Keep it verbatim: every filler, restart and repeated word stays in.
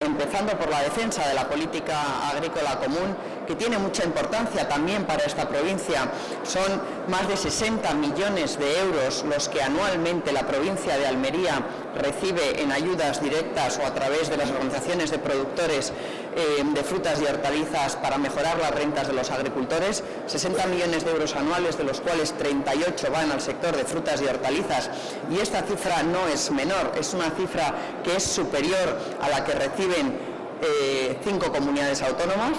empezando por la defensa de la política agrícola común, que tiene mucha importancia también para esta provincia. Son más de sesenta millones de euros los que anualmente la provincia de Almería recibe en ayudas directas o a través de las organizaciones de productores eh, de frutas y hortalizas para mejorar las rentas de los agricultores. sesenta millones de euros anuales, de los cuales treinta y ocho van al sector de frutas y hortalizas. Y esta cifra no es menor, es una cifra que es superior a la que reciben eh, cinco comunidades autónomas.